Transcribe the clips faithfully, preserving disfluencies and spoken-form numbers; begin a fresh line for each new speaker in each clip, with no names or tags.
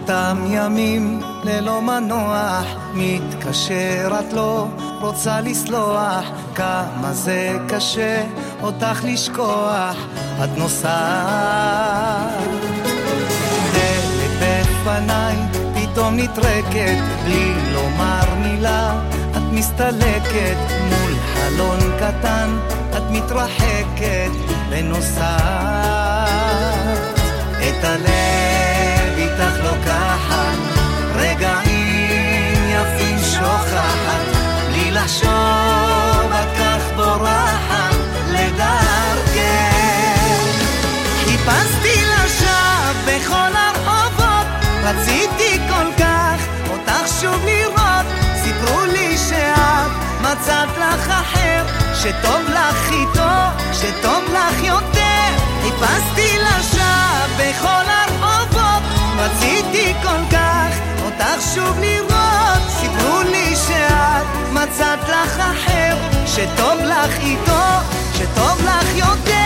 אותם ימים ללא מנוח, מתקשרת לא רוצה לסלוח, כמה זה קשה אותך לשכוח, את נוסעת דלת בפניי פתאום נטרקת, בלי לומר מילה את מסתלקת, מול חלון קטן את מתרחקת ונוסעת, את הלב איתך לוקחת, רגעים יפים שוכחת, בלי לחשוב את כך בורחת לדרכך. חיפשתי לשווא בכל הרחובות, רציתי כל כך אותך שוב לראות, סיפרו לי שאת מצאת לך אחר, שטוב לך איתו, שטוב לך יותר. חיפשתי לשווא בכל הרחובות, רציתי כל כך אותך שוב לראות, סיפרו לי שאת מצאת לך אחר, שטוב לך איתו, שטוב לך יותר.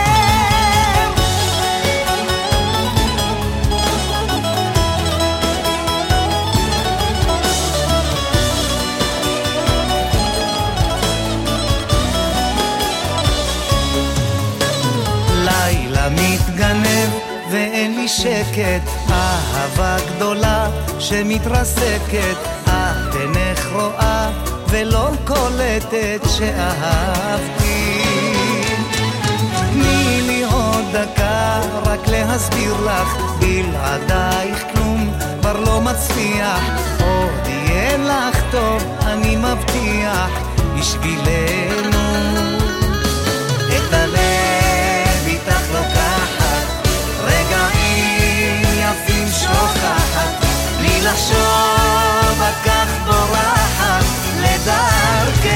לילה מתגנב ואין לי שקט, אהבה גדולה שמתרסקת, את אינך רואה ולא קולטת שאהבתי. תני לי עוד דקה רק להסביר לך, בלעדייך כלום כבר לא מצליח, עוד יהיה לך טוב אני מבטיח, בשבילנו את הלב איתך לוקחת, רגעים יפים שוכחת, בלי לחשוב את כך בורחת לדרכך.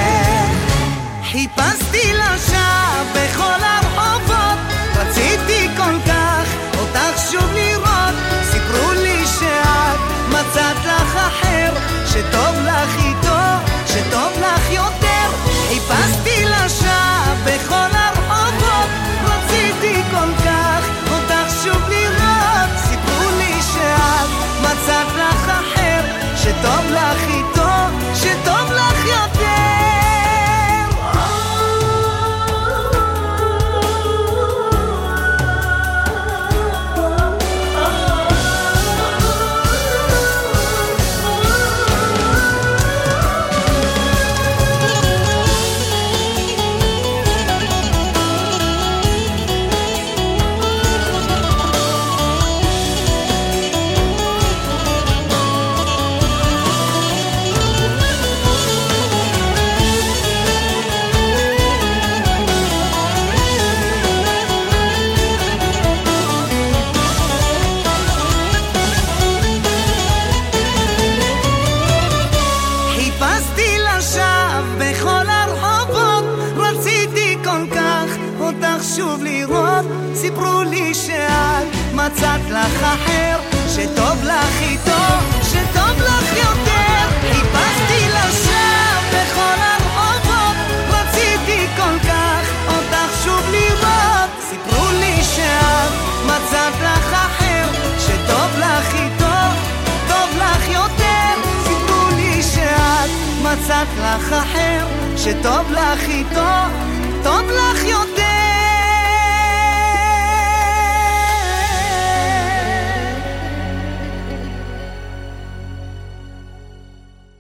חיפשתי לשווא בכל הרחובות, רציתי כל כך אותך שוב לראות, סיפרו לי שאת מצאת לך אחר, שטוב לך איתו, שטוב לך יותר. חיפשתי לשווא בכל הרחובות, רציתי כל כך אותך שוב לראות, סיפרו לי שאת מצאת לך אחר, שטוב לך איתו, שטוב לך יותר. שוב לראות, סיפרו לי שאת מצאת לך אחר, שטוב לך איתו, שטוב לך יותר. חיפשתי לשווא בכל הרחובות, רציתי כל כך אותך שוב לראות, סיפרו לי שאת מצאת לך אחר, שטוב לך איתו, טוב לך יותר. סיפרו לי שאת מצאת לך אחר, שטוב לך איתו,